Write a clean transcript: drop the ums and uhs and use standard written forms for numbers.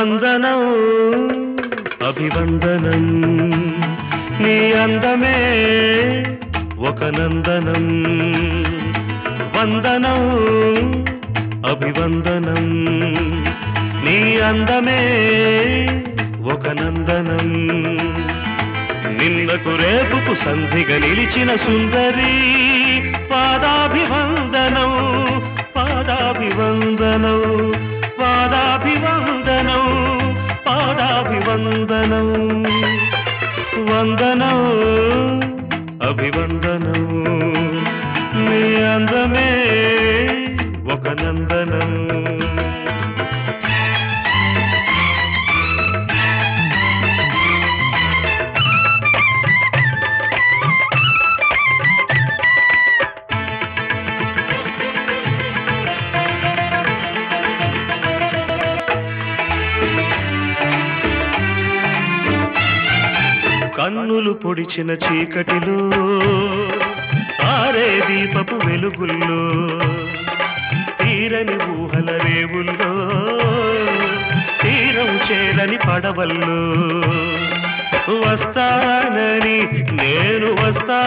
వందనం అభివందనం నీ అందమే ఒక నందనం వందనం అభివందనం నీ అందమే ఒక నందనం నిన్నకు రేపుకు సంధిగా నిలిచిన సుందరి పాదాభివందనం పాదాభివందనం పాదాభివందనం పాదాభివందనం వందనం అభివందనం నీ అందమే ఒక నందనం కన్నులు పొడిచిన చీకటిలో ఆరే దీపపు వెలుగుల్లో తీరని ఊహల రేవుల్లో తీరం చేరని పడవల్లో వస్తానని నేను